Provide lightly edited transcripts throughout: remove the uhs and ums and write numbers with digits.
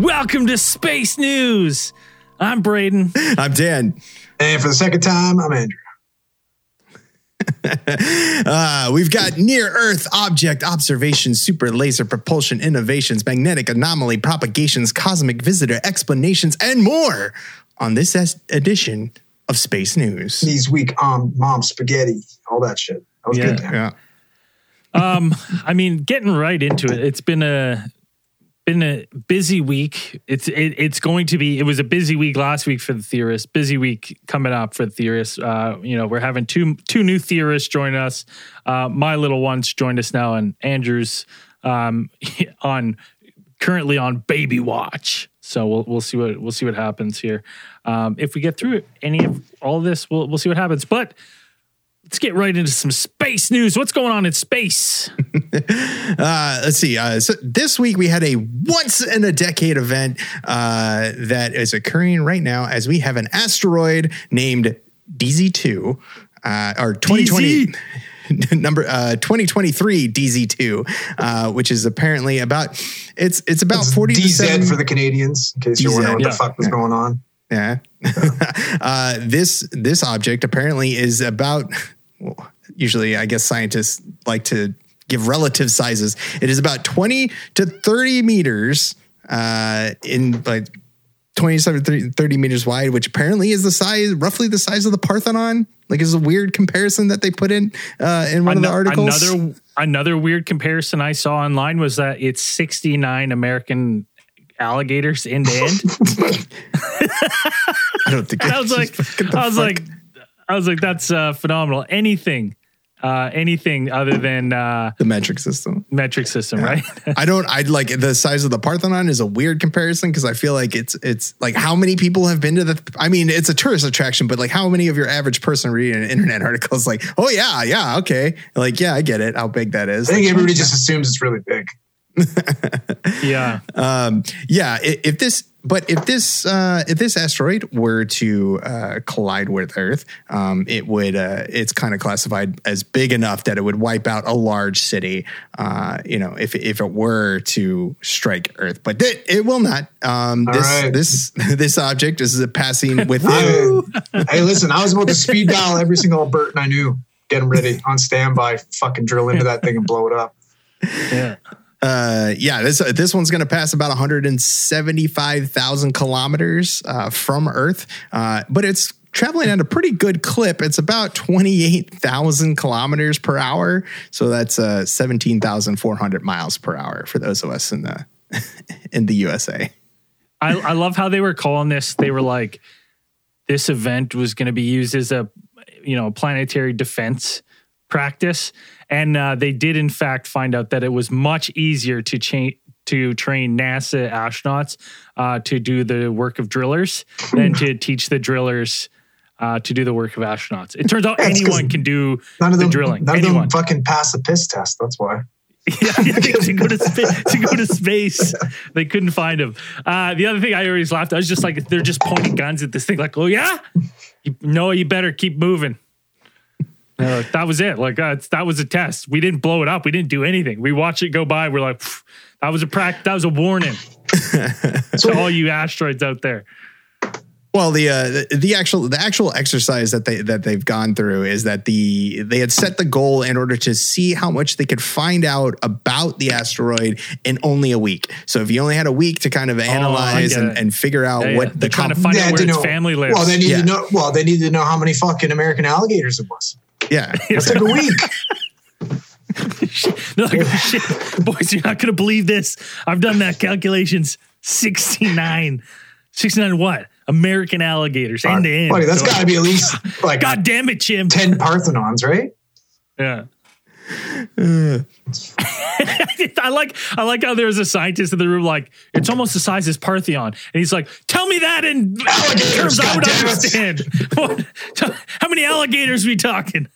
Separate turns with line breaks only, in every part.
Welcome to Space News. I'm Braden.
I'm Dan.
And for the second time, I'm Andrew.
We've got near-Earth object observations, super laser propulsion innovations, magnetic anomaly propagations, cosmic visitor explanations, and more on this edition of Space News.
Knees weak, mom spaghetti, all that shit. That was good.
Yeah.
I mean, getting right into it. It's been a busy week. It was a busy week last week for the theorists. Busy week coming up for the theorists. We're having two new theorists join us. My little ones joined us now, and Andrew's currently on baby watch. So we'll see what happens here. If we get through any of all of this, we'll see what happens. But let's get right into some space news. What's going on in space?
Let's see. So this week we had a once-in-a-decade event that is occurring right now as we have an asteroid named DZ2, or 2020 number 2023 DZ2, which is apparently about it's about 40
DZ for the Canadians, in case you're wondering what the fuck was going on.
Yeah. This object apparently is about, well, usually I guess scientists like to give relative sizes. It is about 20 to 30 meters in like 27, 30 meters wide, which apparently is roughly the size of the Parthenon. Like, is a weird comparison that they put in one of the articles.
Another weird comparison I saw online was that it's 69 American alligators end to end.
I don't think
I was like, that's phenomenal. Anything other than
the metric system,
right?
I'd like the size of the Parthenon is a weird comparison because I feel like it's like how many people have been to I mean, it's a tourist attraction, but like how many of your average person reading an internet article is like, oh yeah, okay. Like, yeah, I get it. How big that is.
I think everybody just assumes it's really big.
Yeah.
If this asteroid were to collide with Earth, it would it's kind of classified as big enough that it would wipe out a large city, if it were to strike Earth, but it will not. This object is passing within.
Hey, listen, I was about to speed dial every single Albertan I knew, get them ready on standby, fucking drill into that thing and blow it up.
Yeah.
This one's going to pass about 175,000 kilometers from Earth, but it's traveling at a pretty good clip. It's about 28,000 kilometers per hour, so that's 17,400 miles per hour for those of us in the USA.
I love how they were calling this. They were like, this event was going to be used as a planetary defense practice. And they did, in fact, find out that it was much easier to train NASA astronauts to do the work of drillers than to teach the drillers to do the work of astronauts. It turns out anyone can do the drilling.
None of them fucking pass the piss test. That's why.
To go to space, they couldn't find him. The other thing I always laughed at, I was just like, they're just pointing guns at this thing like, oh yeah? You better keep moving. That was it. Like that was a test. We didn't blow it up. We didn't do anything. We watched it go by. We're like, that was a warning to all you asteroids out there.
Well, the actual exercise that they've gone through is that they had set the goal in order to see how much they could find out about the asteroid in only a week. So if you only had a week to kind of analyze and figure out what the
trying to find out where its family lives.
Well, they need to know. Well, they need to know how many fucking American alligators it was.
Yeah,
it took a week.
They're like, oh, shit, boys, you're not gonna believe this. I've done that calculations. 69 what? American alligators end to end.
Buddy, that's got to be at least like,
God damn it, Jim.
10 Parthenons, right?
Yeah. I like how there's a scientist in the room like, it's almost the size as Parthenon, and he's like, tell me that in terms I would understand. How many alligators are we talking?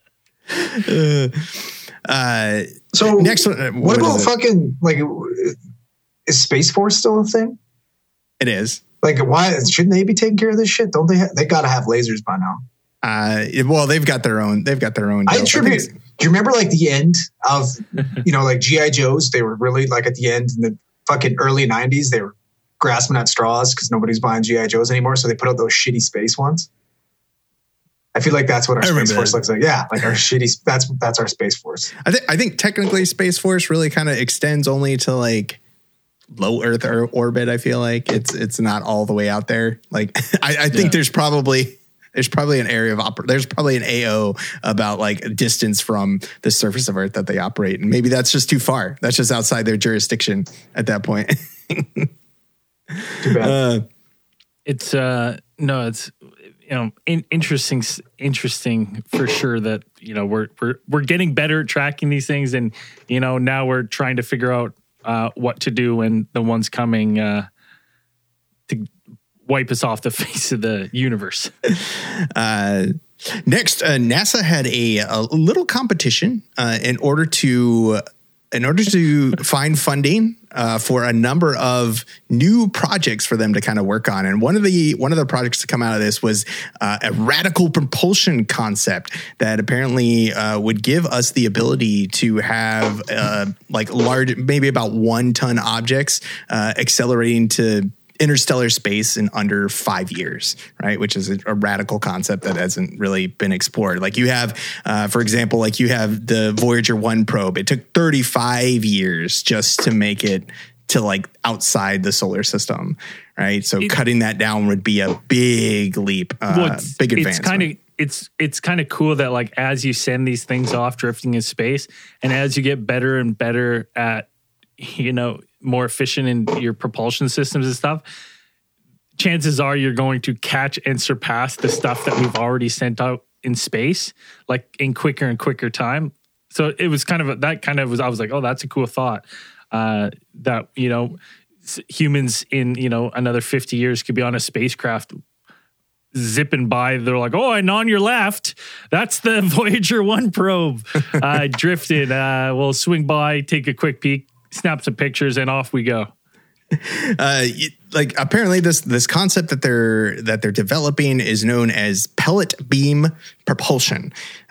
So
next one,
what about fucking like, is Space Force still a thing?
It is.
Like, why shouldn't they be taking care of this shit? Don't they? They got to have lasers by now.
Well, they've got their own.
I attribute. Do you remember like the end of, like G.I. Joes? They were really like at the end in the fucking early 90s. They were grasping at straws because nobody's buying GI Joes anymore. So they put out those shitty space ones. I feel like that's what our Space Force looks like. Yeah, like our shitty. That's our Space Force.
I think technically Space Force really kind of extends only to like low Earth orbit. I feel like it's not all the way out there. Like I think there's probably an area of there's probably an AO about like a distance from the surface of Earth that they operate, and maybe that's just too far. That's just outside their jurisdiction at that point.
Too bad.
It's interesting for sure that we're getting better at tracking these things, and now we're trying to figure out what to do when the one's coming to wipe us off the face of the universe.
Next, NASA had a little competition in order to find funding for a number of new projects for them to kind of work on. And one of the projects to come out of this was a radical propulsion concept that apparently would give us the ability to have like large, maybe about 1 ton objects accelerating to interstellar space in under 5 years, right? Which is a radical concept that hasn't really been explored. Like you have, for example, like you have the Voyager 1 probe. It took 35 years just to make it to like outside the solar system, right? So cutting that down would be a big leap, big advancement.
It's kind of cool that like as you send these things off drifting in space, and as you get better and better at, more efficient in your propulsion systems and stuff, chances are you're going to catch and surpass the stuff that we've already sent out in space, like in quicker and quicker time. So it was I was like, oh, that's a cool thought. That, humans in, another 50 years could be on a spacecraft zipping by. They're like, oh, and on your left, that's the Voyager 1 probe drifted. We'll swing by, take a quick peek, snap some pictures, and off we go.
Like apparently this concept that they're developing is known as pellet beam propulsion.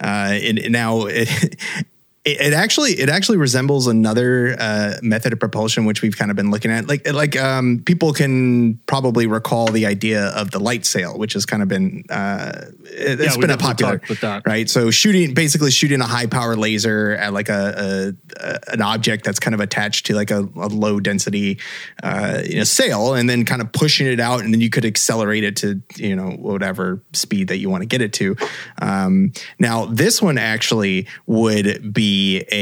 It actually resembles another method of propulsion which we've kind of been looking at. Like people can probably recall the idea of the light sail, which has kind of been it's been a popular with that. Right? So shooting a high power laser at like an object that's kind of attached to like a low density sail, and then kind of pushing it out, and then you could accelerate it to whatever speed that you want to get it to. Now this one actually would be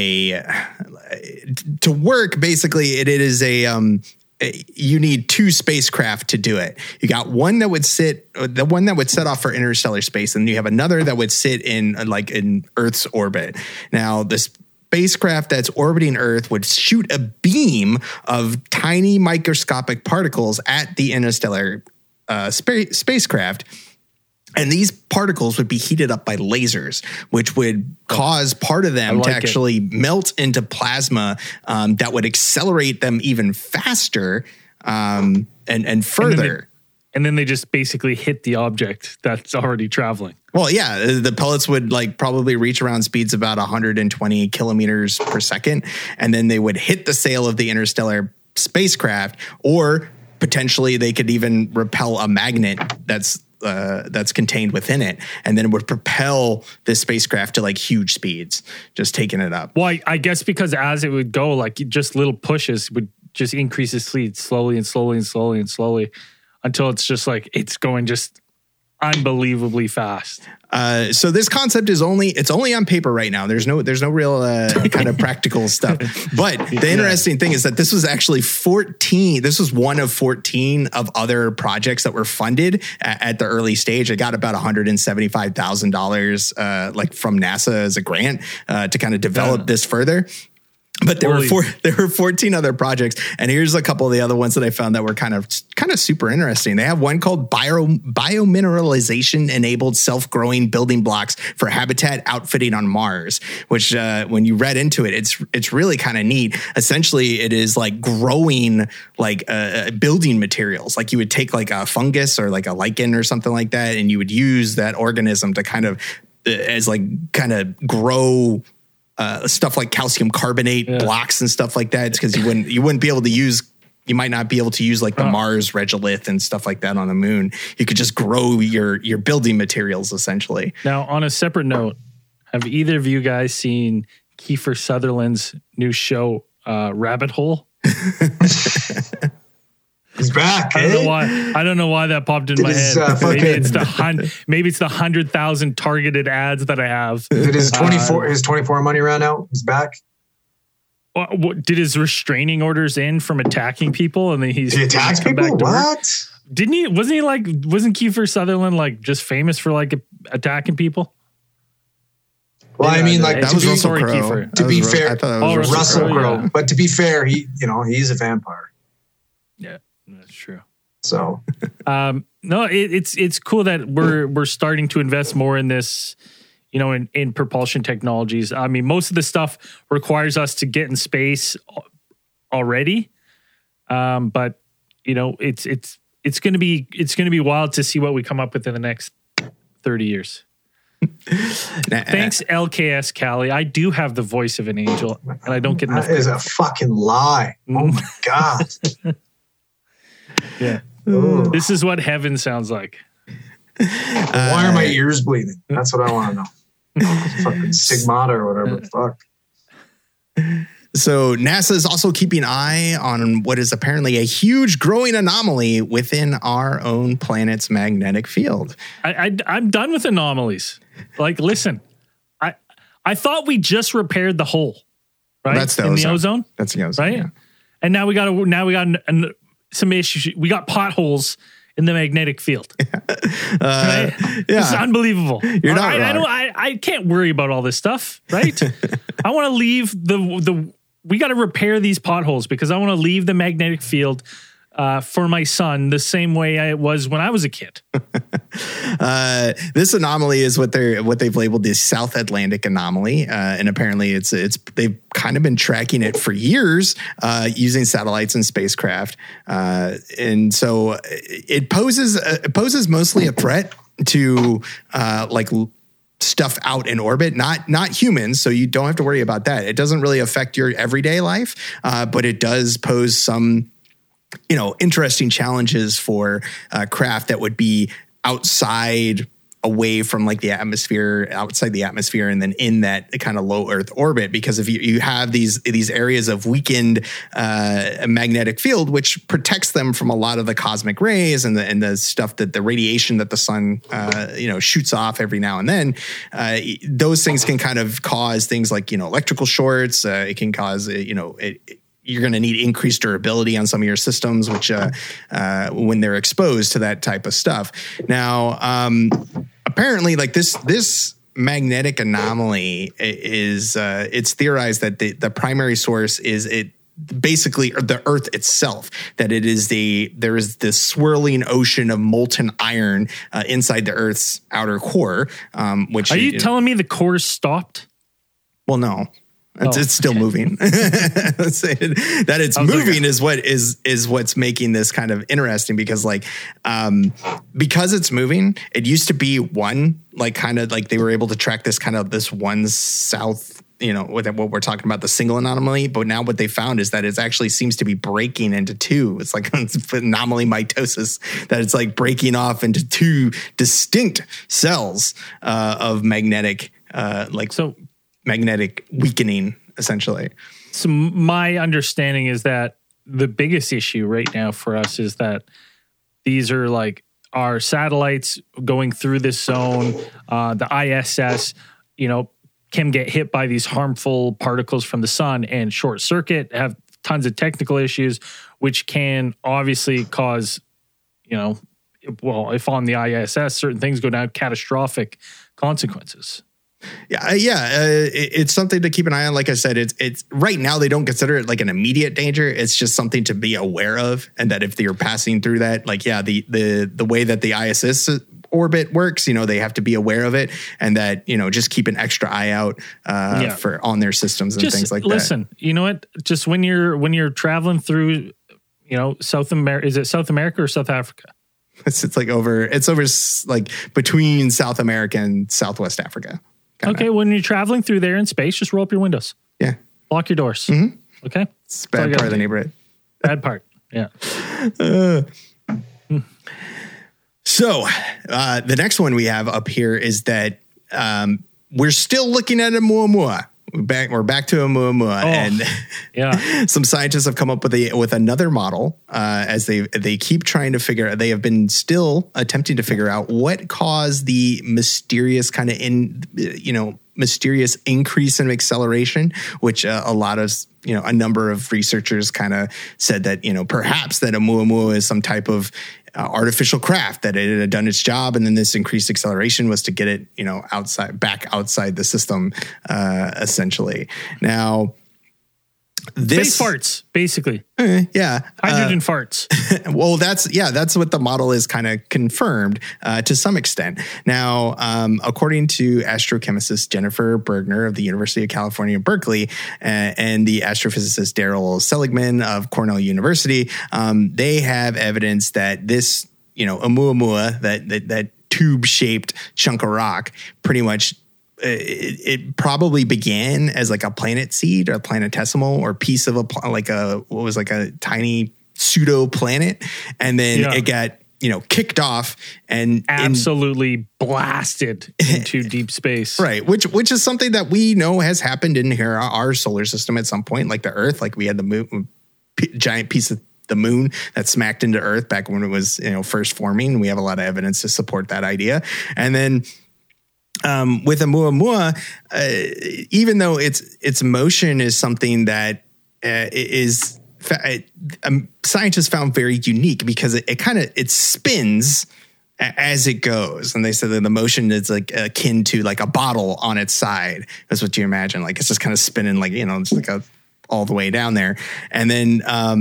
to work. Basically, it is you need 2 spacecraft to do it. You got one that would set off for interstellar space, and you have another that would sit in Earth's orbit. Now, the spacecraft that's orbiting Earth would shoot a beam of tiny microscopic particles at the interstellar spacecraft. And these particles would be heated up by lasers, which would cause part of them to actually melt into plasma that would accelerate them even faster and further.
And then they just basically hit the object that's already traveling.
Well, yeah, the pellets would probably reach around speeds about 120 kilometers per second. And then they would hit the sail of the interstellar spacecraft, or potentially they could even repel a magnet that's contained within it, and then it would propel this spacecraft to huge speeds, just taking it up.
Well, I guess because as it would go, just little pushes would just increase the speed slowly and slowly and slowly and slowly until it's just it's going just unbelievably fast.
So this concept is only on paper right now. There's no real kind of practical stuff. But the interesting thing is that this was actually 14. This was one of 14 of other projects that were funded at the early stage. It got about $175,000 from NASA as a grant to kind of develop this further. But there were 14 other projects, and here's a couple of the other ones that I found that were kind of super interesting. They have one called biomineralization enabled self-growing building blocks for habitat outfitting on Mars, which when you read into it, it's really kind of neat. Essentially, it is growing building materials. You would take a fungus or a lichen or something like that, and you would use that organism to kind of grow stuff like calcium carbonate blocks and stuff like that, because you wouldn't be able to use you might not be able to use like the Mars regolith and stuff like that on the moon. You could just grow your building materials essentially.
Now, on a separate note, have either of you guys seen Kiefer Sutherland's new show, Rabbit Hole?
He's back.
I don't know why that popped in my head. Maybe it's the 100,000 targeted ads that I have.
Did his 24 money run out? He's back.
Did his restraining orders end from attacking people, and then he
attacks people? What?
Didn't he? Wasn't Kiefer Sutherland like just famous for like attacking people?
Well, I mean, like
that was Russell Crowe.
To be fair,
I thought that was
Russell Crowe. Yeah. But to be fair, he's a vampire.
Yeah, that's true.
So,
no, it's cool that we're starting to invest more in this. In propulsion technologies. I mean, most of the stuff requires us to get in space already. But it's going to be wild to see what we come up with in the next 30 years. Thanks, LKS Cali. I do have the voice of an angel, and I don't get enough.
That is a fucking lie. Oh my God.
Yeah. Ooh. This is what heaven sounds like.
Why are my ears bleeding? That's what I want to know. Fucking Stigmata or whatever the fuck.
So NASA is also keeping an eye on what is apparently a huge growing anomaly within our own planet's magnetic field.
I'm done with anomalies. Like, listen, I thought we just repaired the hole, right?
That's the
ozone.
That's the ozone,
right? Yeah. And now we got some issues. We got potholes in the magnetic field. Right?
Yeah.
It's unbelievable.
You're not wrong.
I can't worry about all this stuff, right? I want to leave we got to repair these potholes because I want to leave the magnetic field for my son the same way it was when I was a kid.
This anomaly is what they've labeled the South Atlantic anomaly, and apparently they've kind of been tracking it for years using satellites and spacecraft, and so it poses mostly a threat to stuff out in orbit, not humans. So you don't have to worry about that. It doesn't really affect your everyday life, but it does pose some interesting challenges for craft that would be outside, away from like the atmosphere, outside the atmosphere, and then in that kind of low Earth orbit. Because if you have these areas of weakened magnetic field, which protects them from a lot of the cosmic rays and the stuff that the radiation that the sun shoots off every now and then, those things can kind of cause things like electrical shorts. It can cause you're going to need increased durability on some of your systems, which when they're exposed to that type of stuff. Now, apparently, like this magnetic anomaly is it's theorized that the primary source is basically the Earth itself, that there is this swirling ocean of molten iron inside the Earth's outer core. Which
are you telling me the core stopped?
Well, no. It's still moving. That it's moving is what's making this kind of interesting, because because it's moving, it used to be one, they were able to track this one south, with what we're talking about, the single anomaly. But now what they found is that it actually seems to be breaking into two. It's like anomaly mitosis, that it's like breaking off into two distinct cells of magnetic, magnetic weakening, essentially.
So my understanding is that the biggest issue right now for us is that these are like our satellites going through this zone. The ISS, can get hit by these harmful particles from the sun and short circuit, have tons of technical issues, which can obviously cause, if on the ISS, certain things go down, catastrophic consequences.
It's something to keep an eye on. Like I said, it's right now they don't consider it like an immediate danger. It's just something to be aware of, and that if you're passing through that, the way that the ISS orbit works, they have to be aware of it, and that just keep an extra eye out for on their systems and things like that.
Listen, you know what? Just when you're traveling through, South America, is it South America or South Africa?
It's over between South America and Southwest Africa.
Okay, when you're traveling through there in space, just roll up your windows.
Yeah.
Lock your doors.
Mm-hmm.
Okay?
It's a bad part of the neighborhood.
Bad part. Yeah.
So the next one we have up here is that we're still looking at Oumuamua. We're back to Oumuamua, and some scientists have come up with another model as they keep trying to figure out. They have been still attempting to figure out what caused the mysterious kind of mysterious increase in acceleration, which a number of researchers kind of said that perhaps that Oumuamua is some type of artificial craft, that it had done its job, and then this increased acceleration was to get it back outside the system, essentially. Now,
space farts, basically. Hydrogen farts.
Well, that's what the model is kind of confirmed to some extent. Now, according to astrochemist Jennifer Bergner of the University of California, Berkeley, and the astrophysicist Daryl Seligman of Cornell University, they have evidence that this, Oumuamua, that tube-shaped chunk of rock, pretty much it probably began as like a planet seed or a planetesimal or piece of a tiny pseudo planet, and then it got kicked off and
absolutely blasted into deep space.
Right, which is something that we know has happened in our solar system at some point, like the Earth, like we had the moon, giant piece of the moon that smacked into Earth back when it was first forming. We have a lot of evidence to support that idea, and then. With Oumuamua, even though its motion is something that scientists found very unique because it spins as it goes, and they said that the motion is like akin to like a bottle on its side. That's what you imagine, like it's just kind of spinning, like it's like all the way down there, and then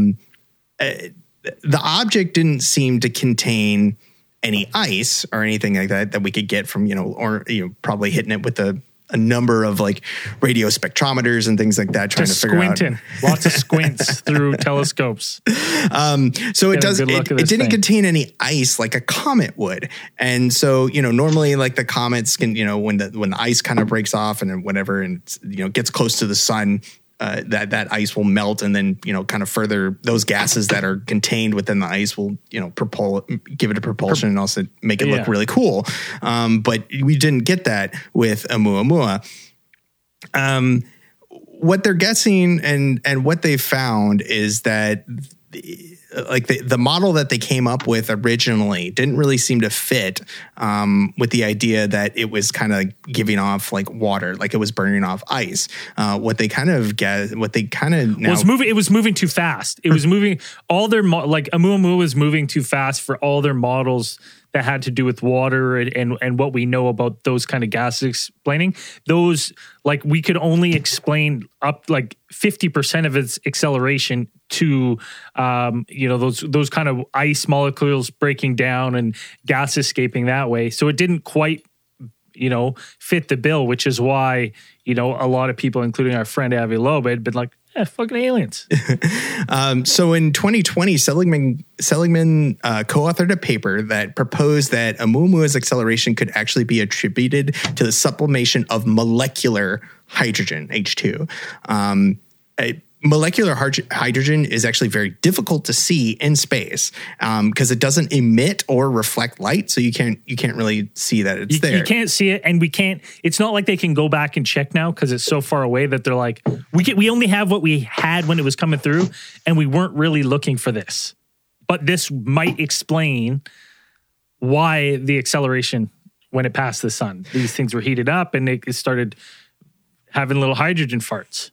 the object didn't seem to contain any ice or anything like that we could get from, probably hitting it with a number of like radio spectrometers and things like that, trying to figure out.
Lots of squints through telescopes.
So it didn't contain any ice like a comet would. And so, normally like the comets can, when the ice kind of breaks off and whatever, and gets close to the sun, that ice will melt, and then kind of further those gases that are contained within the ice will give it a propulsion and also make it look really cool. But we didn't get that with Oumuamua. What they're guessing and what they found is that like the model that they came up with originally didn't really seem to fit with the idea that it was kind of giving off like water, like it was burning off ice.
It was moving too fast. It was moving all their Oumuamua was moving too fast for all their models that had to do with water and what we know about those kind of gases explaining. Those, like, we could only explain up like 50% of its acceleration to, those kind of ice molecules breaking down and gas escaping that way. So it didn't quite, fit the bill, which is why, a lot of people, including our friend Avi Loeb, had been like, fucking aliens.
So in 2020, Seligman co-authored a paper that proposed that Oumuamua's acceleration could actually be attributed to the sublimation of molecular hydrogen, H2. Molecular hydrogen is actually very difficult to see in space because it doesn't emit or reflect light, so you can't really see that it's there.
You can't see it, and we can't. It's not like they can go back and check now because it's so far away that they're like, we only have what we had when it was coming through, and we weren't really looking for this. But this might explain why the acceleration when it passed the sun, these things were heated up and it started having little hydrogen farts.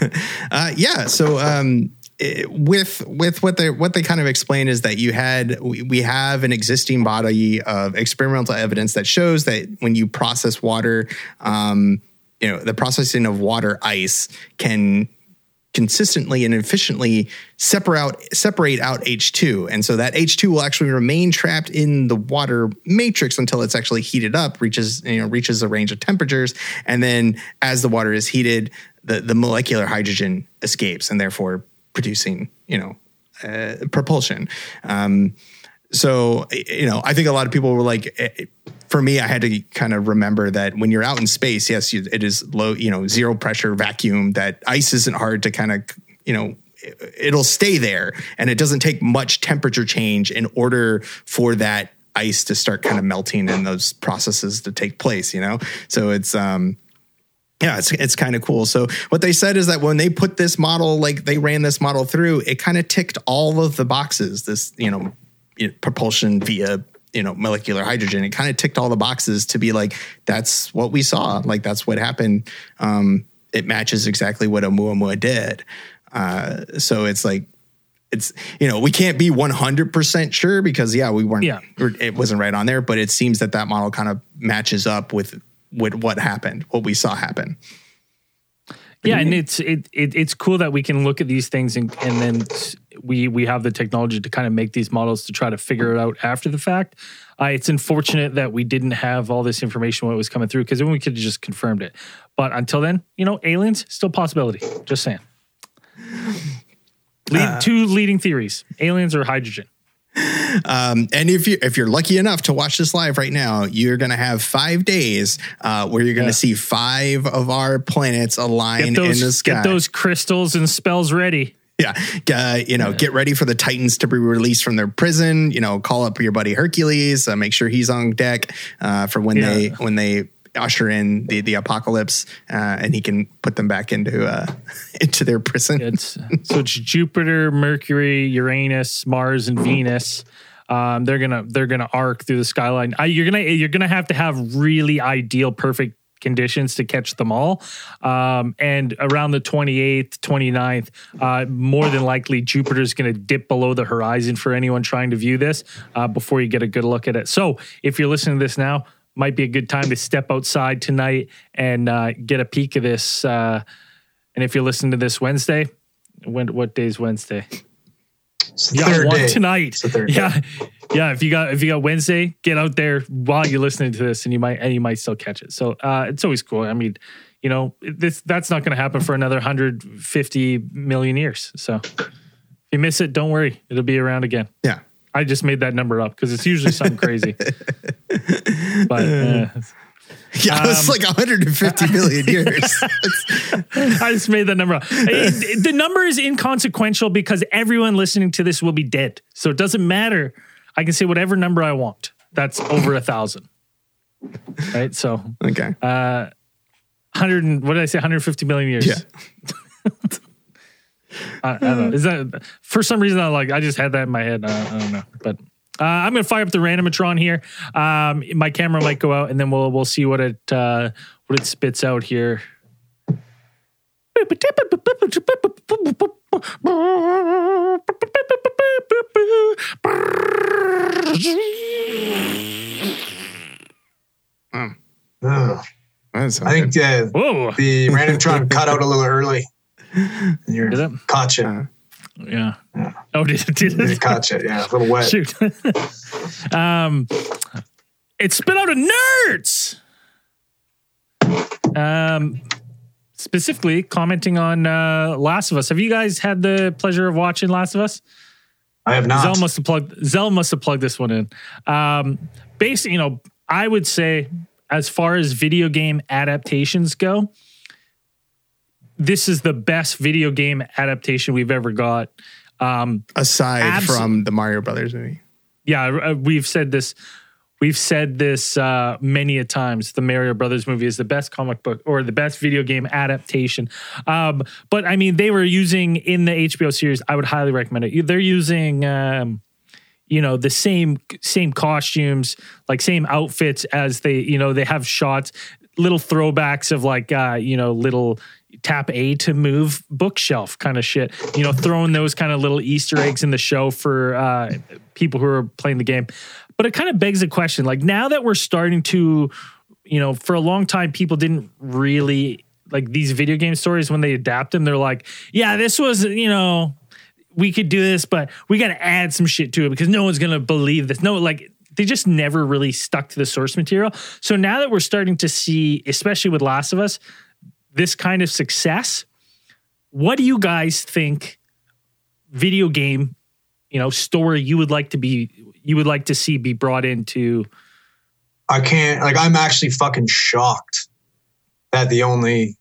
So with what they kind of explain is that we have an existing body of experimental evidence that shows that when you process water, the processing of water ice can consistently and efficiently separate out H2. And so that H2 will actually remain trapped in the water matrix until it's actually heated up, reaches a range of temperatures. And then as the water is heated, the molecular hydrogen escapes and therefore producing, propulsion. So, I think a lot of people were like, for me, I had to kind of remember that when you're out in space, yes, it is low, zero pressure vacuum, that ice isn't hard to kind of, it'll stay there, and it doesn't take much temperature change in order for that ice to start kind of melting and those processes to take place, So it's it's kind of cool. So what they said is that when they put this model, like they ran this model through, it kind of ticked all of the boxes. This, propulsion via, molecular hydrogen. It kind of ticked all the boxes to be like, that's what we saw. Like that's what happened. It matches exactly what Oumuamua did. So it's like, we can't be 100% sure because we weren't, it wasn't right on there, but it seems that model kind of matches up with what happened, what we saw happen.
Yeah, and it's cool that we can look at these things and then we have the technology to kind of make these models to try to figure it out after the fact. It's unfortunate that we didn't have all this information when it was coming through, because then we could have just confirmed it. But until then, aliens, still a possibility. Just saying. Two leading theories: aliens or hydrogen.
And if you're lucky enough to watch this live right now, you're going to have 5 days where you're going to see 5 of our planets align in the sky.
Get those crystals and spells ready.
Yeah. Get ready for the Titans to be released from their prison. Call up your buddy Hercules, make sure he's on deck for when they usher in the apocalypse, and he can put them back into their prison.
So it's Jupiter, Mercury, Uranus, Mars, and Venus. They're gonna arc through the skyline. You're gonna have to have really ideal, perfect conditions to catch them all. And around the 28th, 29th, more than likely Jupiter's going to dip below the horizon for anyone trying to view this before you get a good look at it. So if you're listening to this now, might be a good time to step outside tonight and get a peek of this. And if you're listening to this Wednesday, what day is Wednesday?
It's the third day.
Tonight.
It's the third day.
Yeah. If you got Wednesday, get out there while you're listening to this, and you might still catch it. So it's always cool. I mean, that's not going to happen for another 150 million years. So if you miss it, don't worry, it'll be around again.
Yeah.
I just made that number up because it's usually something crazy. But
it's like 150 million years.
I just made that number up. The number is inconsequential because everyone listening to this will be dead. So it doesn't matter. I can say whatever number I want. That's over 1,000. Right? So
okay.
100 what did I say? 150 million years.
Yeah.
I don't know. Is that for some reason I just had that in my head. I don't know. But I'm gonna fire up the randomatron here. My camera might go out, and then we'll see what it spits out here.
I think the randomtron cut out a little early.
Did it?
Caught you.
Yeah. Oh, did it?
It caught you. Yeah, a little wet.
Shoot. It spit out a nerds. Specifically commenting on Last of Us. Have you guys had the pleasure of watching Last of Us?
I have not.
Zell must have plugged this one in. Basically, I would say as far as video game adaptations go, this is the best video game adaptation we've ever got.
Aside from the Mario Brothers movie.
Yeah, we've said this. We've said this many a times. The Mario Brothers movie is the best comic book or the best video game adaptation. But I mean, they were using in the HBO series. I would highly recommend it. They're using, the same costumes, like same outfits as they have shots, little throwbacks of little tap A to move bookshelf kind of shit. Throwing those kind of little Easter eggs in the show for people who are playing the game. But it kind of begs the question, like now that we're starting to, for a long time, people didn't really like these video game stories when they adapt them. They're like, yeah, this was, we could do this, but we got to add some shit to it because no one's going to believe this. No, they just never really stuck to the source material. So now that we're starting to see, especially with Last of Us, this kind of success, what do you guys think video game, story you would like to see be brought into?
I'm actually fucking shocked that the only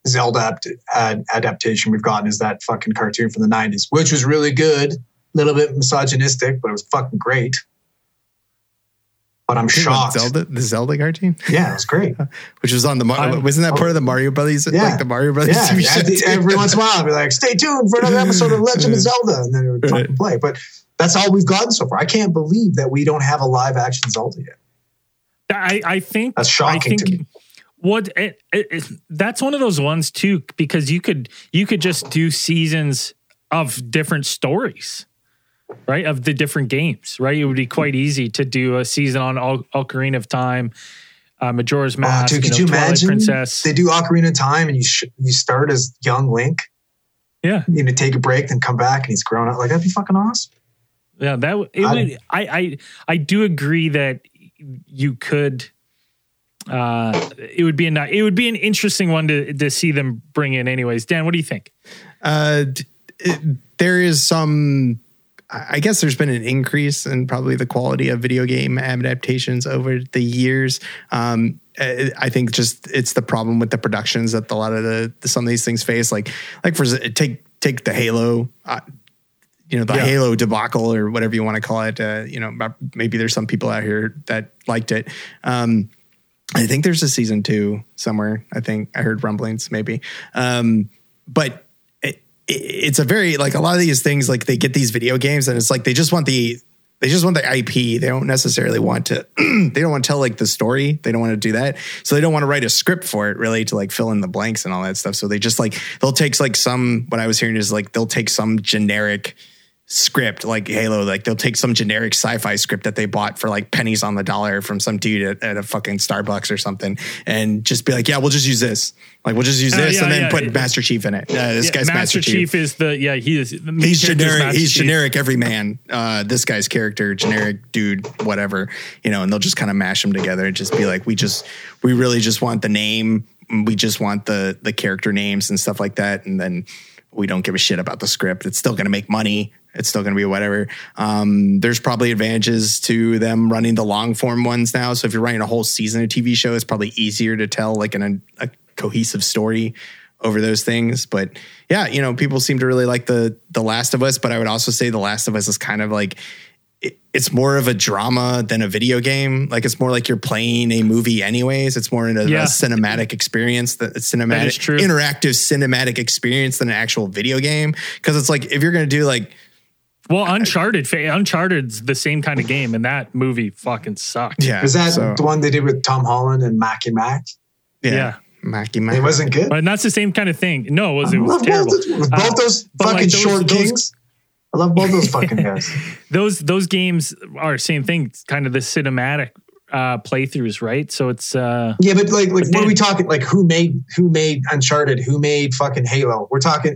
Zelda adaptation we've gotten is that fucking cartoon from the 90s, which was really good. A little bit misogynistic, but it was fucking great. But I'm shocked.
The Zelda cartoon?
Yeah, it was great.
Which was on the wasn't that part of the Mario Brothers?
Yeah.
Like the Mario Brothers TV show?
Every once in a while, I'd be like, stay tuned for another episode of Legend of Zelda. And then it would fucking play. But that's all we've gotten so far. I can't believe that we don't have a live action Zelda yet.
I think
that's shocking to me.
That's one of those ones too, because you could just do seasons of different stories, right? Of the different games, right? It would be quite easy to do a season on Ocarina of Time, Majora's Mask,
dude, could you
Twilight
imagine
Princess.
They do Ocarina of Time and you start as young Link.
Yeah.
You take a break, then come back and he's grown up. Like, that'd be fucking awesome.
Yeah, I do agree that you could. It would be an interesting one to see them bring in. Anyways, Dan, what do you think?
There is some. I guess there's been an increase in probably the quality of video game adaptations over the years. I think just it's the problem with the productions that a lot of some of these things face. Like for take the Halo. Halo debacle or whatever you want to call it. Maybe there's some people out here that liked it. I think there's a season 2 somewhere. I think I heard rumblings maybe. But it's a very, like, a lot of these things, like, they get these video games and it's like, they just want the IP. They don't necessarily want to, they don't want to tell like the story. They don't want to do that. So they don't want to write a script for it really to like fill in the blanks and all that stuff. So they just like, they'll take like what I was hearing is like, they'll take some generic script like Halo, like they'll take some generic sci-fi script that they bought for like pennies on the dollar from some dude at a fucking Starbucks or something and just be like, yeah, we'll just use this. Like, we'll just use this and then put Master Chief in it. This guy's Master Chief
is
he's generic. He's generic every man. This guy's character, generic dude, whatever, and they'll just kind of mash them together and just be like, we really just want the name. We just want the character names and stuff like that. And then we don't give a shit about the script. It's still going to make money. It's still going to be whatever. There's probably advantages to them running the long form ones now. So if you're writing a whole season of TV show, it's probably easier to tell like a cohesive story over those things. But yeah, people seem to really like the Last of Us, but I would also say the Last of Us is kind of like, it's more of a drama than a video game. Like, it's more like you're playing a movie anyways. It's more in a cinematic experience, interactive cinematic experience than an actual video game. Cause it's like, if you're going to do like,
well, Uncharted's the same kind of game, and that movie fucking sucked.
Yeah. Is that the one they did with Tom Holland and Mackie Mac?
Yeah.
Mackie Mac.
It wasn't good.
But that's the same kind of thing. No, it was terrible.
Both those fucking short kings. I love both those fucking guys.
Those games are same thing, kind of the cinematic playthroughs, right? So it's
but like what are we talking? Like who made Uncharted? Who made fucking Halo? We're talking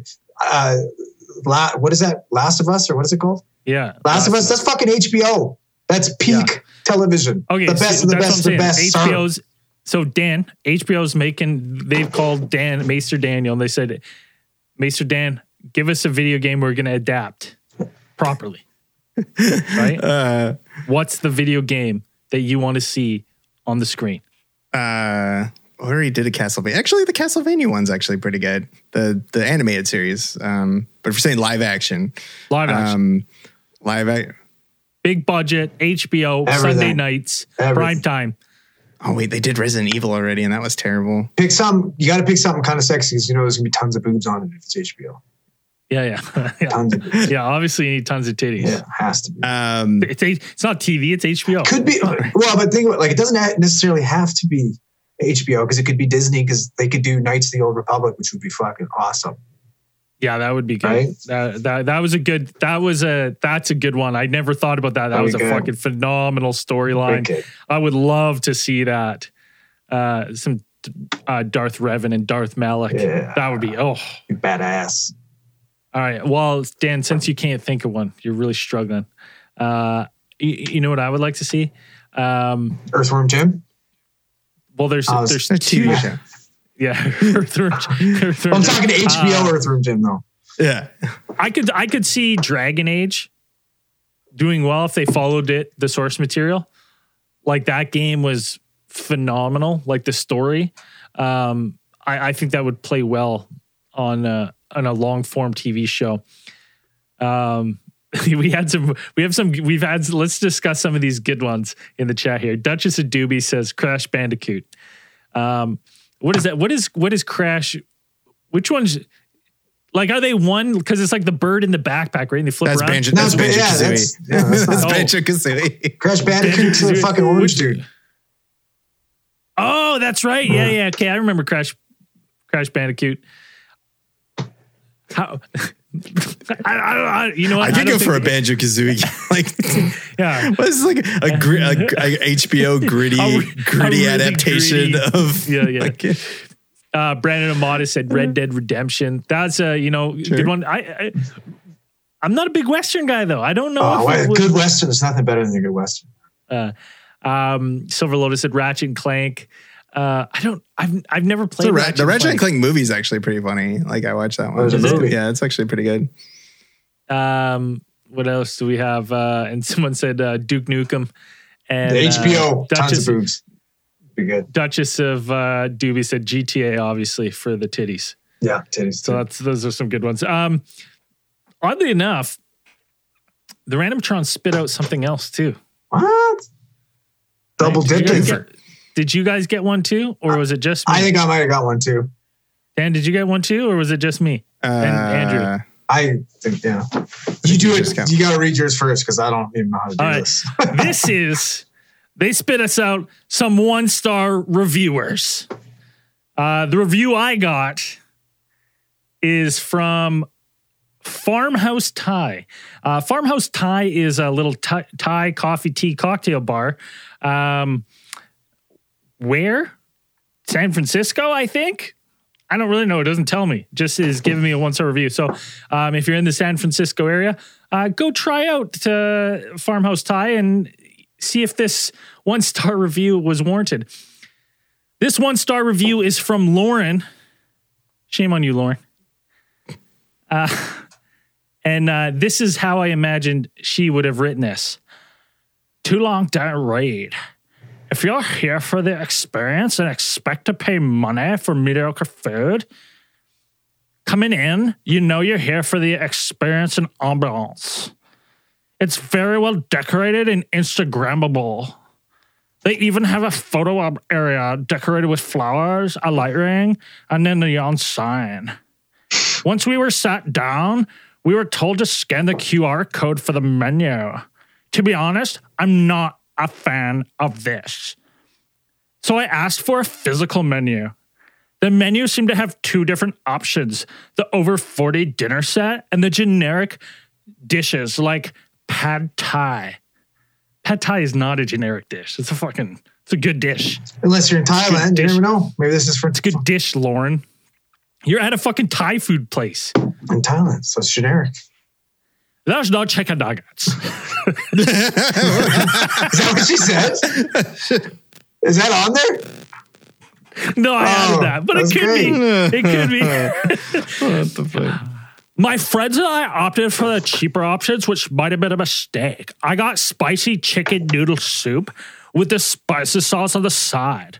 what is that? Last of Us, or what is it called?
Yeah,
Last of Us. That's fucking HBO. That's peak television.
Okay,
the best of the best of the best.
HBO's. So Dan, HBO's they've called Maester Daniel, and they said, Maester Dan, give us a video game we're going to adapt properly. Right? What's the video game that you want to see on the screen?
We already did a Castlevania. Actually, the Castlevania one's actually pretty good. The animated series. But if you're saying live action.
Big budget, HBO, everything. Sunday nights, prime time.
Oh, wait, they did Resident Evil already, and that was terrible.
You got to pick something kind of sexy because there's going to be tons of boobs on it if it's HBO.
Yeah.
Tons of boobs.
Yeah, obviously you need tons of titties.
Yeah, has to be.
It's not TV, it's HBO.
Could be. Well, but think about it, it doesn't necessarily have to be HBO because it could be Disney because they could do Knights of the Old Republic, which would be fucking awesome.
Yeah, that would be good.
Right?
That's a good one. I never thought about that. That was a fucking phenomenal storyline. I would love to see that. Some Darth Revan and Darth Malak.
Yeah.
That would be
badass.
All right. Well, Dan, since you can't think of one, you're really struggling. You know what I would like to see?
Earthworm Jim?
Well, there's two. Yeah, Earthworm.
I'm talking to HBO Earthworm Jim though.
Yeah,
I could see Dragon Age doing well if they followed the source material. Like, that game was phenomenal. Like, the story, I I think that would play well on a long form TV show. Let's discuss some of these good ones in the chat here. Duchess of Doobie says Crash Bandicoot. What is that? What is Crash? Which one's like, are they one? Because it's like the bird in the backpack, right? And they flip around.
That's Banjo-Kazooie. That's Banjo-Kazooie.
Crash Bandicoot's the fucking orange dude.
Oh, that's right. Yeah. Okay, I remember Crash Bandicoot. How? You know what?
I could go for a Banjo-Kazooie.
Yeah.
What's like a HBO gritty really adaptation of.
Yeah. Brandon Amata said Red Dead Redemption. That's a good one. I'm not a big Western guy though. I don't know.
Good Western. There's nothing better than a good Western.
Silver Lotus said Ratchet and Clank. I've never played
the Ratchet and Clank movie is actually pretty funny. Like I watched that one. Yeah, it's actually pretty good.
What else do we have? And someone said Duke Nukem and
the HBO tons of boobs. Be good.
Duchess of Doobie said GTA, obviously, for the titties.
Yeah, titties.
So those are some good ones. Oddly enough, the Randomtron spit out something else too.
What? Double dipping.
Did you guys get one too, or was it just me?
I think I might have got one too.
Dan, did you get one too, or was it just me and Andrew?
I think, yeah. You do it. You got to read yours first because I don't even know how to do this. They spit us out some 1-star reviewers. The review I got is from Farmhouse Thai. Farmhouse Thai is a little Thai coffee tea cocktail bar. Where? San Francisco, I think. I don't really know. It doesn't tell me. Just is giving me a 1-star review. So if you're in the San Francisco area, go try out Farmhouse Thai and see if this 1-star review was warranted. This 1-star review is from Lauren. Shame on you, Lauren. And this is how I imagined she would have written this. Too long, don't read. If you're here for the experience and expect to pay money for mediocre food, coming in, you know you're here for the experience and ambiance. It's very well decorated and Instagrammable. They even have a photo op area decorated with flowers, a light ring, and then a neon sign. Once we were sat down, we were told to scan the QR code for the menu. To be honest, I'm not a fan of this. So I asked for a physical menu. The menu seemed to have 2 different options, the over 40 dinner set and the generic dishes like Pad Thai. Pad Thai is not a generic dish. It's a good dish. Unless you're in Thailand, you never know. Maybe this is for...
It's a good dish, Lauren. You're at a fucking Thai food place.
In Thailand, so it's generic.
There's no chicken nuggets.
Is that what she said? Is that on there?
No, I added that, but it could be. It could be.
What the fuck?
My friends and I opted for the cheaper options, which might have been a mistake. I got spicy chicken noodle soup with the spicy sauce on the side.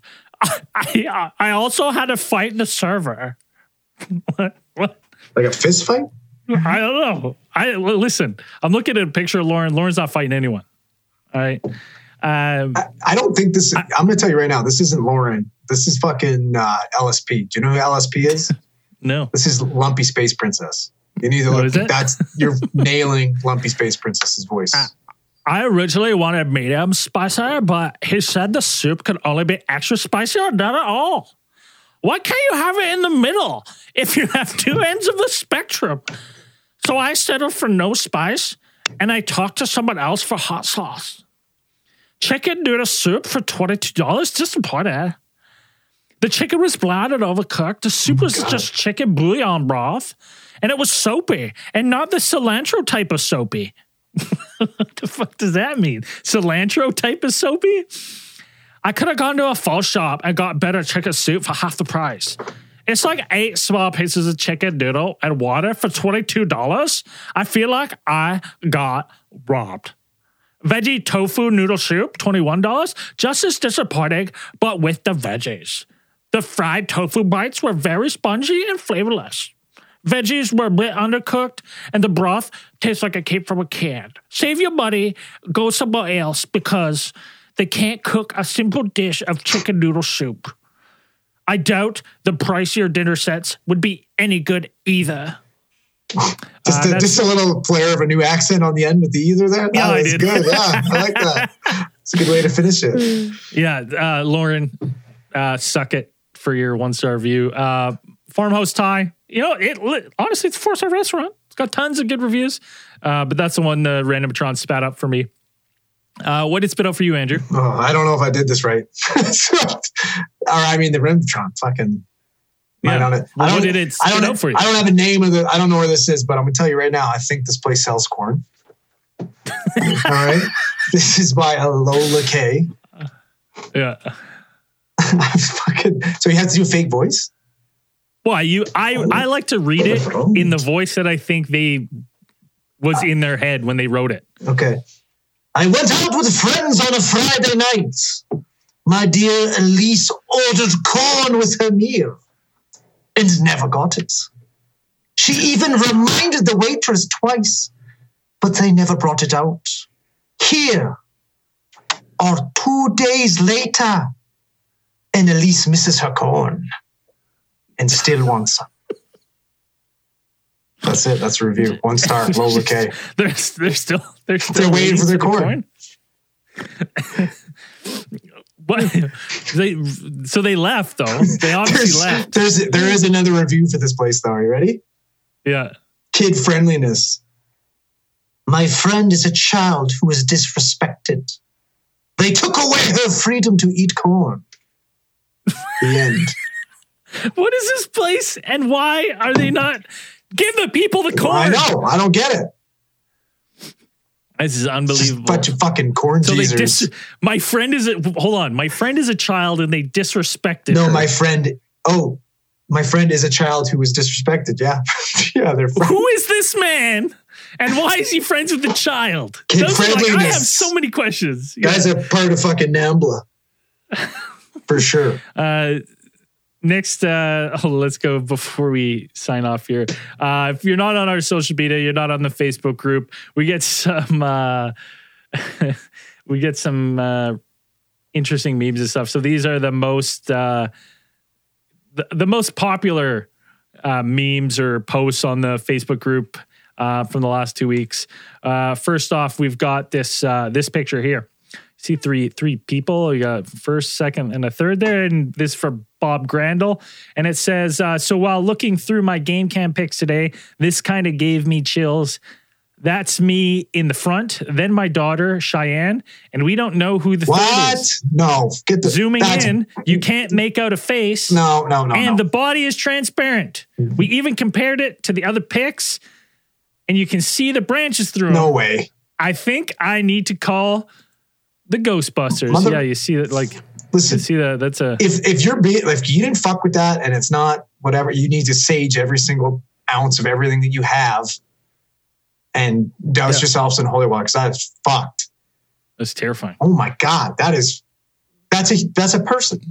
I also had to fight the server. What?
Like a fist fight?
I don't know. Listen, I'm looking at a picture of Lauren. Lauren's not fighting anyone. All right.
I don't think this. I'm going to tell you right now. This isn't Lauren. This is fucking LSP. Do you know who LSP is?
No.
This is Lumpy Space Princess. You need to look. You're nailing Lumpy Space Princess's voice.
I originally wanted medium spicy, but he said the soup could only be extra spicy or not at all. Why can't you have it in the middle if you have 2 ends of the spectrum? So I settled for no spice, and I talked to someone else for hot sauce. Chicken noodle soup for $22? Disappointed. The chicken was bland and overcooked. The soup was just chicken bouillon broth, and it was soapy, and not the cilantro type of soapy. What the fuck does that mean? Cilantro type of soapy? I could have gone to a pho shop and got better chicken soup for half the price. It's like 8 small pieces of chicken noodle and water for $22. I feel like I got robbed. Veggie tofu noodle soup, $21. Just as disappointing, but with the veggies.
The fried tofu bites were very spongy and flavorless. Veggies were a bit undercooked, and the broth tastes like it came from a can. Save your money, go somewhere else, because they can't cook a simple dish of chicken noodle soup. I doubt the pricier dinner sets would be any good either.
Just a little flair of a new accent on the end with the either there.
Yeah, I did.
Good. Yeah, I like that. It's a good way to finish it.
Yeah, Lauren, suck it for your 1-star review. Farmhouse Thai, honestly, it's a 4-star restaurant. It's got tons of good reviews, but that's the one the Randomatron spat up for me. What did it spit out for you, Andrew?
Oh, I don't know if I did this right. The Randomatron fucking...
Yeah.
What
did it spit out for you?
I don't have a name of I don't know where this is, but I'm going to tell you right now, I think this place sells corn. All right. This is by Lola K.
Yeah.
So you have to do a fake voice?
Why? I like to read it in the voice that I think they was in their head when they wrote it.
Okay. I went out with friends on a Friday night. My dear Elise ordered corn with her meal and never got it. She even reminded the waitress twice, but they never brought it out. Here, or 2 days later, and Elise misses her corn and still wants some. That's it. That's a review. 1 star. Lola K.
They're still
waiting for their corn.
What? So they left though. They obviously left.
There is another review for this place though. Are you ready?
Yeah.
Kid friendliness. My friend is a child who is disrespected. They took away her freedom to eat corn. The end.
What is this place and why are they not give the people the corn?
I know. I don't get it.
This is unbelievable.
Just a bunch of fucking corn teasers.
My friend is a child and they disrespected her.
My friend is a child who was disrespected. Yeah. Yeah, they're friends.
Who is this man? And why is he friends with the child?
Kid friendliness.
I have so many questions.
Guys are part of fucking NAMBLA. For sure.
Next, let's go before we sign off here. If you're not on our social media, you're not on the Facebook group, we get some interesting memes and stuff. So these are the most the most popular memes or posts on the Facebook group from the last 2 weeks. First off, we've got this picture here. See three people. You got first, second, and a third there, and this is from Bob Grandel, and it says, so while looking through my game cam pics today, this kind of gave me chills. That's me in the front, then my daughter Cheyenne, and we don't know who the third is.
No,
zooming in, you can't make out a face.
No,
and the body is transparent. We even compared it to the other pics, and you can see the branches through.
No
them.
way.
I think I need to call the Ghostbusters. Yeah, you see that, like.
Listen,
see that that's a
if you didn't fuck with that and it's not whatever, you need to sage every single ounce of everything that you have and douse yourself in holy water, because that's fucked.
That's terrifying.
Oh my God, that's a person.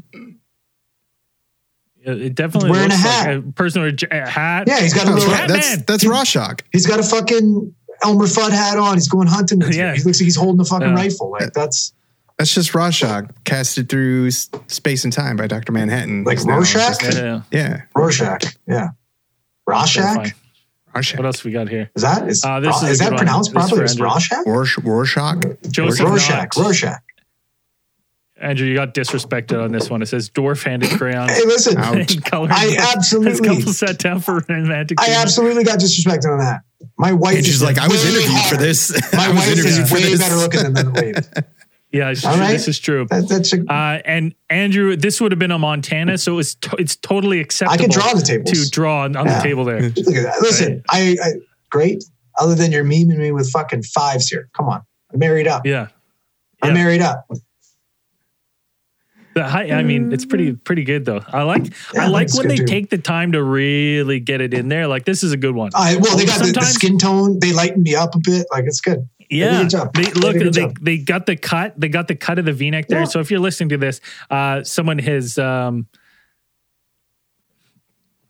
It definitely
wearing
looks
a hat.
like a person with a hat.
Yeah, he's got a little
that's Rorschach.
He's got a fucking Elmer Fudd hat on. He's going hunting.
Yeah,
he looks like he's holding a fucking rifle. Like that's
just Rorschach casted through Space and Time by Dr. Manhattan.
Like Rorschach?
Yeah.
Rorschach. Yeah. Rorschach?
Rorschach.
What else we got here?
Is that pronounced properly? Is Rorschach?
Rorschach.
Rorschach.
Andrew, you got disrespected on this one. It says dwarf-handed crayon.
Hey, listen.
I absolutely. Couple sat down for romantic.
I absolutely got disrespected on that. My wife
is like, I was interviewed for this.
My wife is way better looking than Wade.
Yeah, this is true. And Andrew, this would have been a Montana, so it's totally acceptable.
I can draw on the tables.
To draw on the table there.
Look at that. Listen, I great. Other than you're memeing me with fucking fives here. Come on, I'm married up.
Yeah,
I'm married up.
I mean, it's pretty good though. I like when they take the time to really get it in there. Like, this is a good one.
They got the skin tone. They lighten me up a bit. Like, it's good.
Yeah, they got the cut. They got the cut of the V-neck there. Yeah. So if you're listening to this, someone has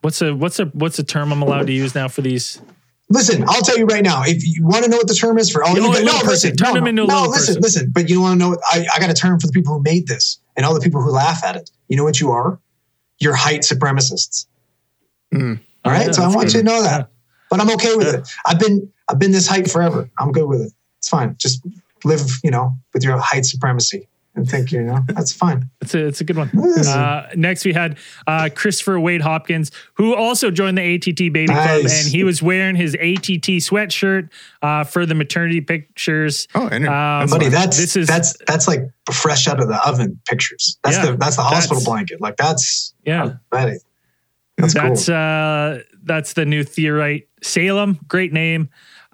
What's a term I'm allowed to use now for these?
Listen, I'll tell you right now. If you want to know what the term is for all listen. But you want to know? I got a term for the people who made this and all the people who laugh at it. You know what you are? You're height supremacists. All right, so I want you to know that. But I'm okay with it. I've been this height forever. I'm good with it. It's fine. Just live, with your height supremacy. And think, that's fine.
It's a good one. Next, we had Christopher Wade Hopkins, who also joined the ATT Baby Club, and he was wearing his ATT sweatshirt for the maternity pictures.
Oh,
buddy, that's like fresh out of the oven pictures. That's the hospital blanket. Like that's buddy. That's cool.
That's the new Theorite Salem. Great name.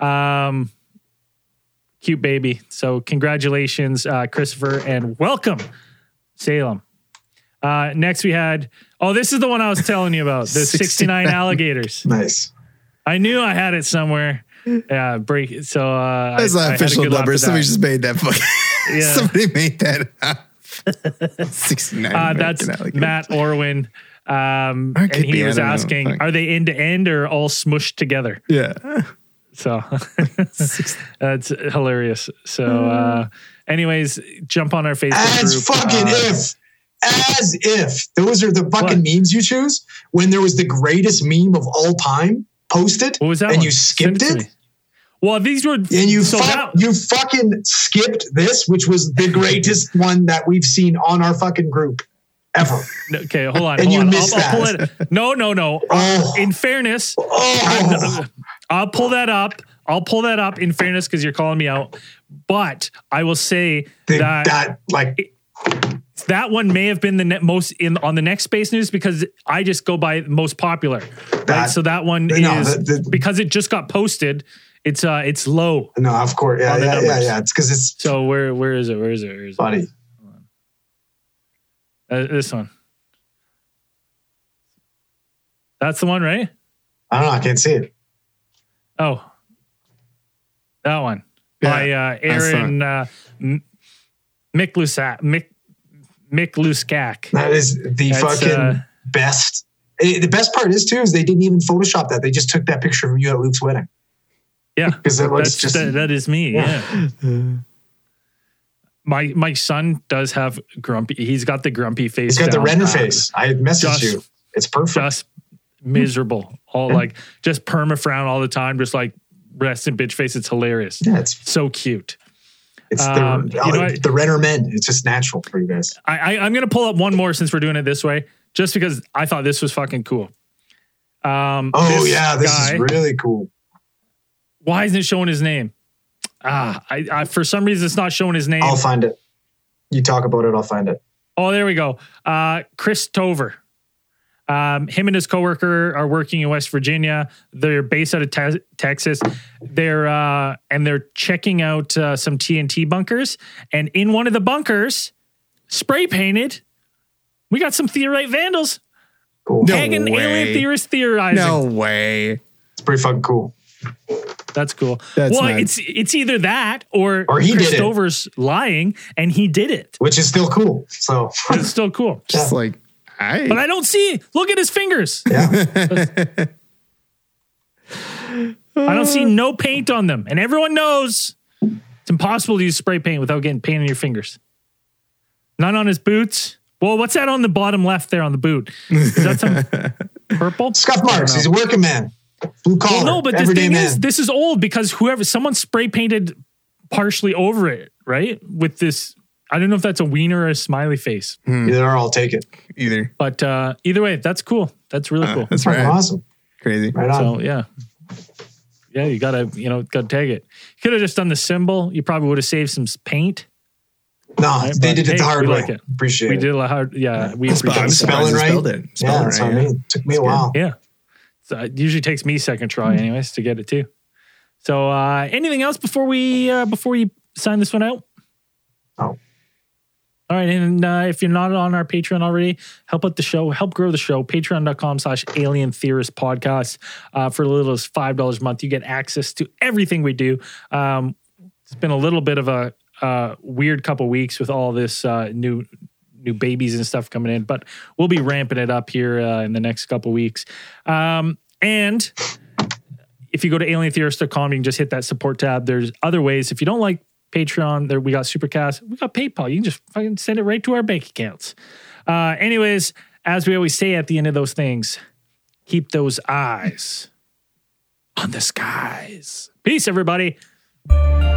Cute baby. So congratulations, Christopher, and welcome, Salem. Next we had, this is the one I was telling you about, the 69 alligators.
Nice.
I knew I had it somewhere. Yeah, break it. So
that's not official number. Somebody just made that fucking. Somebody made that up. 69.
That's Matt Orwin. And he was asking, are they end to end or all smushed together?
Yeah.
So that's hilarious. So, anyways, jump on our Facebook group.
As if those are the fucking memes you choose when there was the greatest meme of all time posted.
What was that?
And
one?
You skipped it.
Well, these were,
and you fucking skipped this, which was the greatest one that we've seen on our fucking group ever.
Okay, hold on.
And
hold
you
on.
missed that.
Pull it. No.
Oh.
In fairness, I'll pull that up. In fairness, because you're calling me out. But I will say that one may have been the most on the next Space News because I just go by most popular. Right? So that one because it just got posted. It's low.
No, of course, yeah. It's because it's.
So where is it?
Buddy.
This one. That's the one, right?
I don't know. I can't see it.
Oh, that one by Aaron Mikluskak.
That is the fucking best. The best part is they didn't even Photoshop that. They just took that picture of you at Luke's wedding.
Yeah,
because
that is me. Yeah. My son does have grumpy. He's got the grumpy face.
He's got the Renner face. I messaged you. It's perfect.
Just miserable. Just perma frown all the time. Just like rest in bitch face. It's hilarious.
Yeah, it's
so cute.
It's the Renner men. It's just natural for you guys.
I'm going to pull up one more since we're doing it this way, just because I thought this was fucking cool.
This is really cool.
Why isn't it showing his name? I for some reason it's not showing his name.
I'll find it. You talk about it, I'll find it.
Oh, there we go. Chris Tover. Him and his coworker are working in West Virginia. They're based out of Texas. They're checking out some TNT bunkers. And in one of the bunkers, spray painted, we got some Theorite vandals.
Cool.
Pagan alien theorists theorizing.
No way.
It's pretty fucking cool.
That's cool. It's either that or Chris Tover's lying and he did it,
which is still cool. So
it's still cool.
Just but
I don't see. Look at his fingers.
Yeah.
I don't see no paint on them, and everyone knows it's impossible to use spray paint without getting paint on your fingers. None on his boots. Well, what's that on the bottom left there on the boot? Is that some purple?
Scuff marks. He's a working man. Blue collar.
Well, no, but the thing is, this is old because someone spray painted partially over it, right? With this, I don't know if that's a wiener or a smiley face.
Either or, I'll take it.
Either.
But either way, that's cool. That's really cool.
That's right.
Awesome.
Crazy.
Right on.
So yeah, you gotta tag it. You could have just done the symbol. You probably would have saved some paint.
No, they did it the hard way.
Like it.
Appreciate
it.
We
did a hard. Yeah, we appreciate it.
Spelling right. That's what I mean. Took me a while.
Yeah. So it usually takes me second try, anyways, to get it too. So, anything else before we sign this one out?
Oh.
All right, and if you're not on our Patreon already, help out the show, help grow the show. Patreon.com/Alien Theorist Podcast. For as little as $5 a month, you get access to everything we do. It's been a little bit of a weird couple weeks with all this new new babies and stuff coming in, but we'll be ramping it up here in the next couple weeks. And if you go to alientheorist.com, you can just hit that support tab. There's other ways. If you don't like Patreon, there we got Supercast, we got PayPal. You can just fucking send it right to our bank accounts. Anyways, as we always say at the end of those things, keep those eyes on the skies. Peace, everybody.